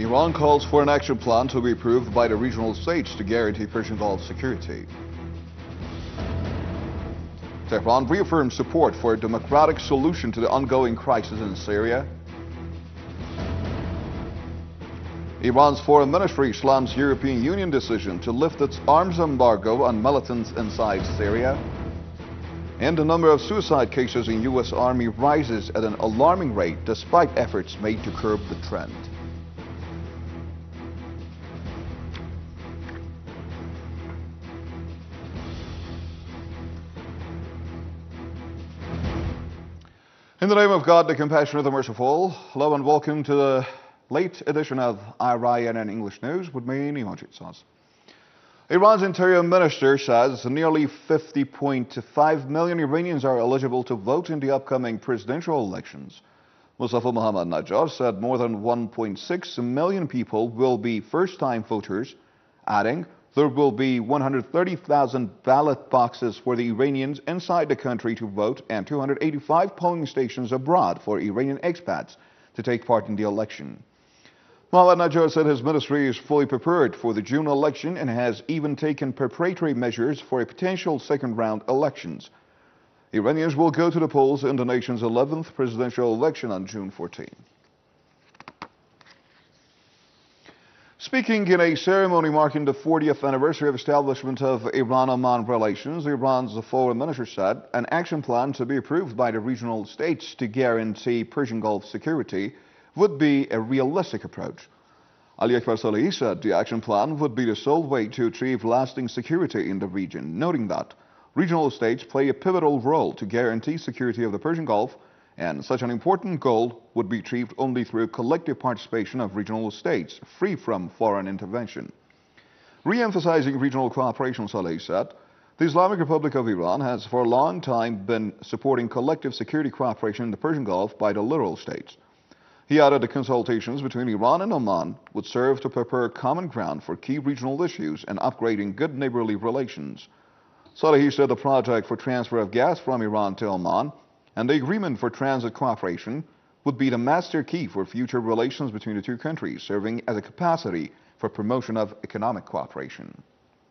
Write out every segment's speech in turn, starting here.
Iran calls for an action plan to be approved by the regional states to guarantee Persian Gulf security. Tehran reaffirms support for a democratic solution to the ongoing crisis in Syria. Iran's foreign ministry slams European Union decision to lift its arms embargo on militants inside Syria. And the number of suicide cases in U.S. Army rises at an alarming rate despite efforts made to curb the trend. In the name of God, the compassionate, the merciful, hello and welcome to the late edition of IRIN English News with me, Nihon Chitsas. Iran's interior minister says nearly 50.5 million Iranians are eligible to vote in the upcoming presidential elections. Mustafa Mohammad Najjar said more than 1.6 million people will be first-time voters, adding there will be 130,000 ballot boxes for the Iranians inside the country to vote and 285 polling stations abroad for Iranian expats to take part in the election. Mohammad Najjar said his ministry is fully prepared for the June election and has even taken preparatory measures for a potential second-round elections. Iranians will go to the polls in the nation's 11th presidential election on June 14. Speaking in a ceremony marking the 40th anniversary of establishment of Iran-Oman relations, Iran's foreign minister said an action plan to be approved by the regional states to guarantee Persian Gulf security would be a realistic approach. Ali Akbar Salehi said the action plan would be the sole way to achieve lasting security in the region, noting that regional states play a pivotal role to guarantee security of the Persian Gulf, and such an important goal would be achieved only through collective participation of regional states, free from foreign intervention. Re-emphasizing regional cooperation, Salehi said, the Islamic Republic of Iran has for a long time been supporting collective security cooperation in the Persian Gulf by the littoral states. He added the consultations between Iran and Oman would serve to prepare common ground for key regional issues and upgrading good neighborly relations. Salehi said the project for transfer of gas from Iran to Oman and the agreement for transit cooperation would be the master key for future relations between the two countries, serving as a capacity for promotion of economic cooperation.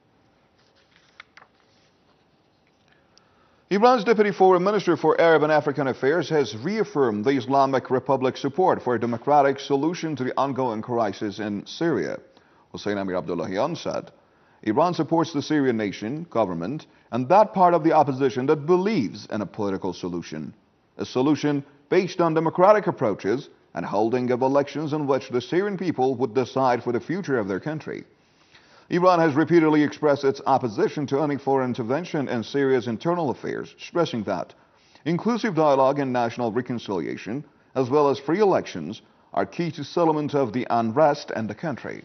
Iran's Deputy Foreign Minister for Arab and African Affairs has reaffirmed the Islamic Republic's support for a democratic solution to the ongoing crisis in Syria. Hossein Amir Abdullahian said, Iran supports the Syrian nation, government, and that part of the opposition that believes in a political solution. A solution based on democratic approaches and holding of elections in which the Syrian people would decide for the future of their country. Iran has repeatedly expressed its opposition to any foreign intervention in Syria's internal affairs, stressing that inclusive dialogue and national reconciliation, as well as free elections, are key to settlement of the unrest in the country.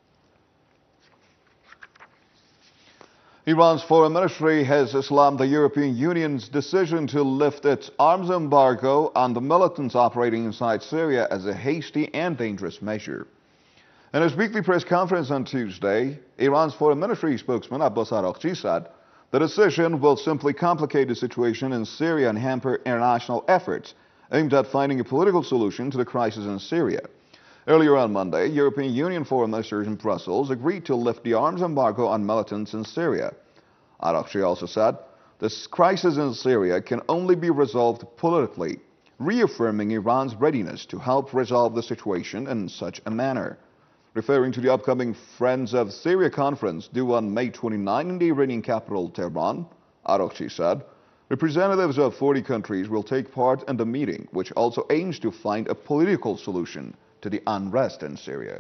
Iran's foreign ministry has slammed the European Union's decision to lift its arms embargo on the militants operating inside Syria as a hasty and dangerous measure. In his weekly press conference on Tuesday, Iran's foreign ministry spokesman Abbas Araghchi said the decision will simply complicate the situation in Syria and hamper international efforts aimed at finding a political solution to the crisis in Syria. Earlier on Monday, European Union foreign ministers in Brussels agreed to lift the arms embargo on militants in Syria. Araghchi also said this crisis in Syria can only be resolved politically, reaffirming Iran's readiness to help resolve the situation in such a manner. Referring to the upcoming Friends of Syria conference due on May 29 in the Iranian capital, Tehran, Araghchi said representatives of 40 countries will take part in the meeting, which also aims to find a political solution to the unrest in Syria.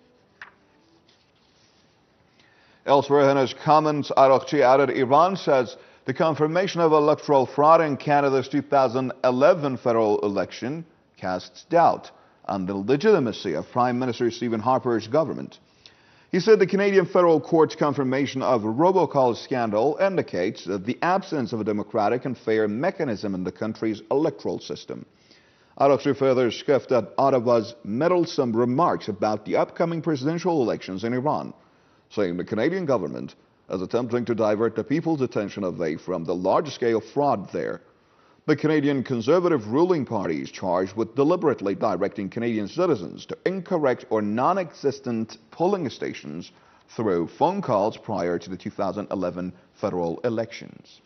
Elsewhere in his comments, Araghchi added Iran says the confirmation of electoral fraud in Canada's 2011 federal election casts doubt on the legitimacy of Prime Minister Stephen Harper's government. He said the Canadian federal court's confirmation of a robocall scandal indicates the absence of a democratic and fair mechanism in the country's electoral system. Araghchi further scoffed at Ottawa's meddlesome remarks about the upcoming presidential elections in Iran, saying the Canadian government is attempting to divert the people's attention away from the large-scale fraud there. The Canadian Conservative ruling party is charged with deliberately directing Canadian citizens to incorrect or non-existent polling stations through phone calls prior to the 2011 federal elections.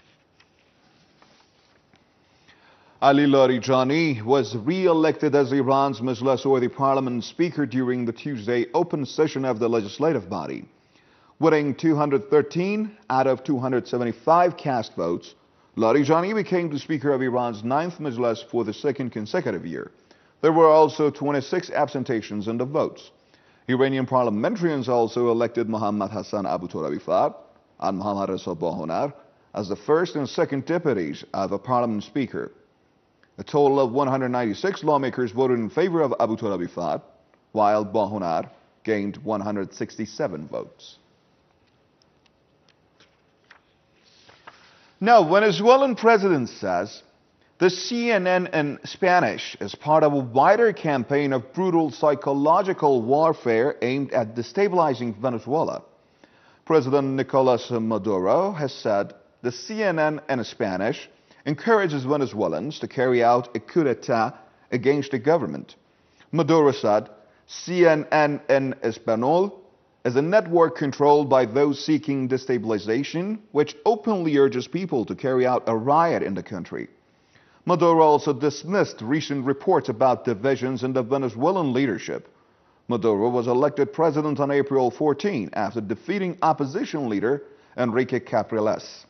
Ali Larijani was re-elected as Iran's Majlis or the Parliament Speaker during the Tuesday open session of the legislative body. Winning 213 out of 275 cast votes, Larijani became the Speaker of Iran's 9th Majlis for the second consecutive year. There were also 26 absentations in the votes. Iranian parliamentarians also elected Mohammad Hassan Aboutorabifard and Mohammad Reza Bahonar as the first and second deputies of a parliament speaker. A total of 196 lawmakers voted in favor of Aboutorabifard, while Bahonar gained 167 votes. Now, Venezuelan president says the CNN in Spanish is part of a wider campaign of brutal psychological warfare aimed at destabilizing Venezuela. President Nicolas Maduro has said the CNN in Spanish encourages Venezuelans to carry out a coup d'etat against the government. Maduro said CNN en Español is a network controlled by those seeking destabilization, which openly urges people to carry out a riot in the country. Maduro also dismissed recent reports about divisions in the Venezuelan leadership. Maduro was elected president on April 14 after defeating opposition leader Enrique Capriles.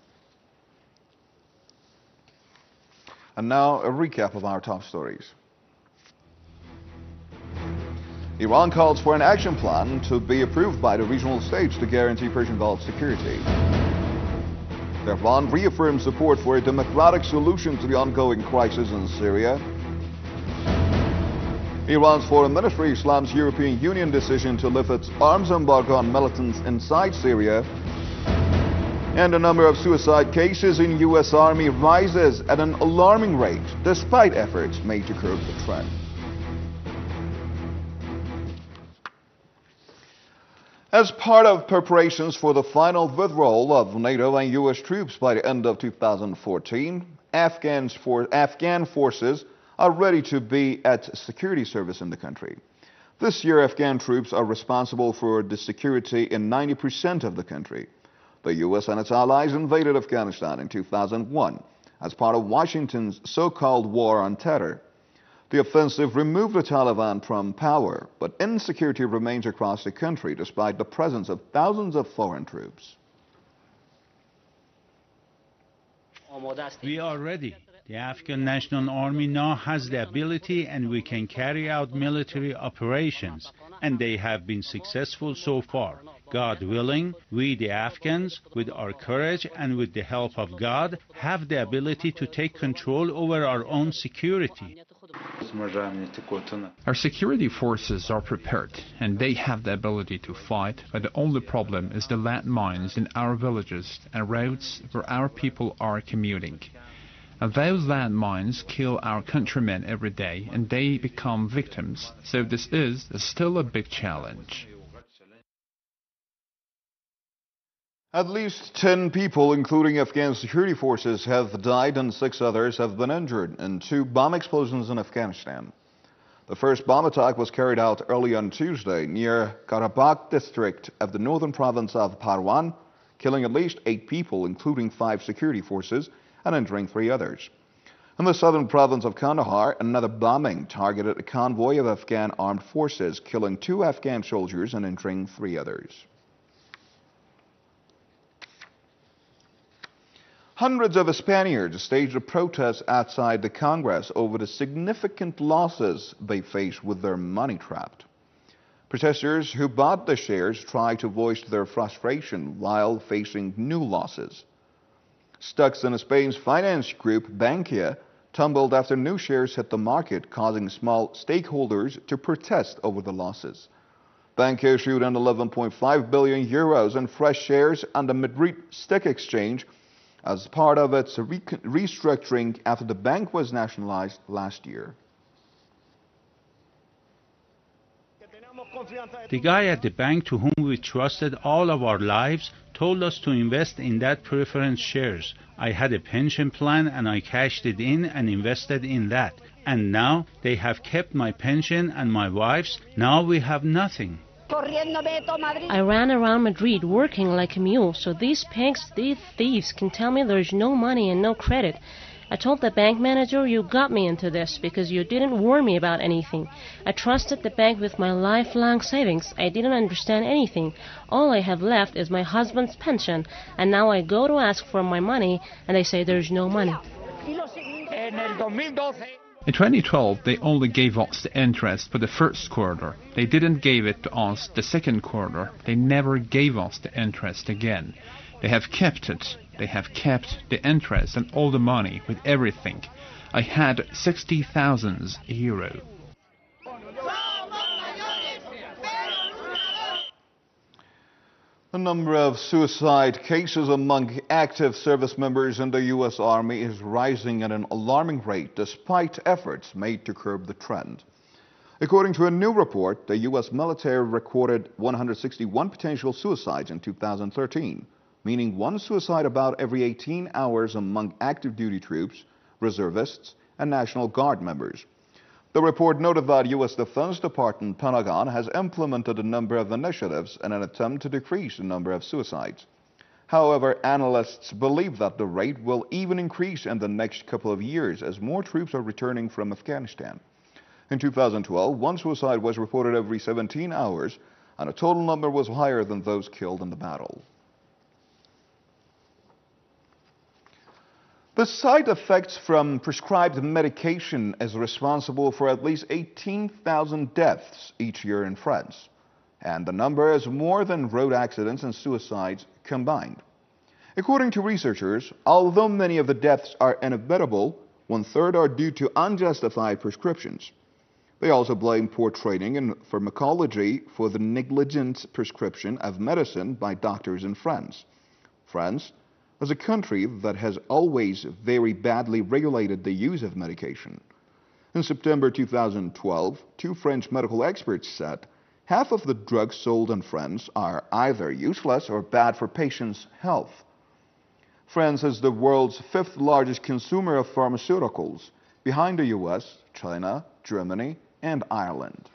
And now a recap of our top stories. Iran calls for an action plan to be approved by the regional states to guarantee Persian Gulf security. Tehran reaffirms support for a democratic solution to the ongoing crisis in Syria. Iran's foreign ministry slams European Union decision to lift its arms embargo on militants inside Syria. And the number of suicide cases in U.S. Army rises at an alarming rate, despite efforts made to curb the trend. As part of preparations for the final withdrawal of NATO and U.S. troops by the end of 2014, Afghan forces are ready to be at security service in the country. This year, Afghan troops are responsible for the security in 90% of the country. The U.S. and its allies invaded Afghanistan in 2001 as part of Washington's so-called war on terror. The offensive removed the Taliban from power, but insecurity remains across the country despite the presence of thousands of foreign troops. We are ready. The Afghan National Army now has the ability and we can carry out military operations, and they have been successful so far. God willing, we the Afghans, with our courage and with the help of God, have the ability to take control over our own security. Our security forces are prepared and they have the ability to fight, but the only problem is the landmines in our villages and roads where our people are commuting. And those landmines kill our countrymen every day and they become victims, so this is still a big challenge. At least 10 people, including Afghan security forces, have died and 6 others have been injured in 2 bomb explosions in Afghanistan. The first bomb attack was carried out early on Tuesday near Karabakh district of the northern province of Parwan, killing at least 8 people, including 5 security forces, and injuring 3 others. In the southern province of Kandahar, another bombing targeted a convoy of Afghan armed forces, killing 2 Afghan soldiers and injuring 3 others. Hundreds of Spaniards staged a protest outside the Congress over the significant losses they face with their money trapped. Protesters who bought the shares tried to voice their frustration while facing new losses. Stocks in Spain's finance group Bankia tumbled after new shares hit the market, causing small stakeholders to protest over the losses. Bankia issued an 11.5 billion euros in fresh shares on the Madrid Stock Exchange as part of its restructuring after the bank was nationalized last year. The guy at the bank to whom we trusted all of our lives told us to invest in that preference shares. I had a pension plan and I cashed it in and invested in that. And now they have kept my pension and my wife's. Now we have nothing. I ran around Madrid working like a mule so these pigs, these thieves can tell me there's no money and no credit. I told the bank manager, you got me into this because you didn't warn me about anything. I trusted the bank with my lifelong savings. I didn't understand anything. All I have left is my husband's pension, and now I go to ask for my money and they say there's no money. In 2012, they only gave us the interest for the first quarter. They didn't give it to us the second quarter. They never gave us the interest again. They have kept it. They have kept the interest and all the money with everything. I had 60,000 euro. The number of suicide cases among active service members in the U.S. Army is rising at an alarming rate despite efforts made to curb the trend. According to a new report, the U.S. military recorded 161 potential suicides in 2013, meaning one suicide about every 18 hours among active duty troops, reservists, and National Guard members. The report noted that U.S. Defense Department Pentagon has implemented a number of initiatives in an attempt to decrease the number of suicides. However, analysts believe that the rate will even increase in the next couple of years as more troops are returning from Afghanistan. In 2012, one suicide was reported every 17 hours, and a total number was higher than those killed in the battle. The side effects from prescribed medication is responsible for at least 18,000 deaths each year in France, and the number is more than road accidents and suicides combined. According to researchers, although many of the deaths are inevitable, 1/3 are due to unjustified prescriptions. They also blame poor training in pharmacology for the negligent prescription of medicine by doctors in France. France is a country that has always very badly regulated the use of medication. In September 2012, two French medical experts said half of the drugs sold in France are either useless or bad for patients' health. France is the world's 5th largest consumer of pharmaceuticals, behind the US, China, Germany, and Ireland.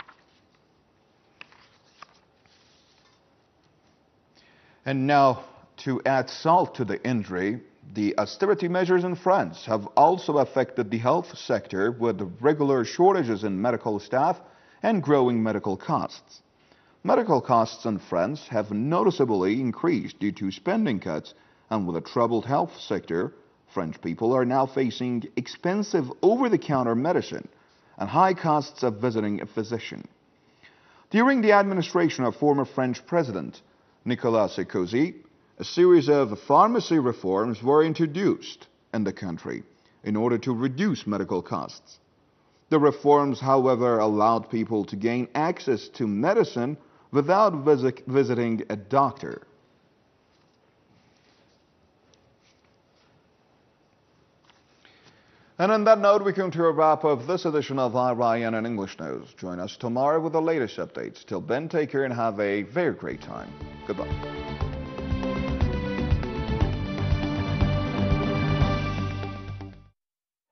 And now, to add salt to the injury, the austerity measures in France have also affected the health sector with regular shortages in medical staff and growing medical costs. Medical costs in France have noticeably increased due to spending cuts, and with a troubled health sector, French people are now facing expensive over-the-counter medicine and high costs of visiting a physician. During the administration of former French President Nicolas Sarkozy, a series of pharmacy reforms were introduced in the country in order to reduce medical costs. The reforms, however, allowed people to gain access to medicine without visiting a doctor. And on that note, we come to a wrap of this edition of IRIN in English News. Join us tomorrow with the latest updates. Till then, take care and have a very great time. Goodbye.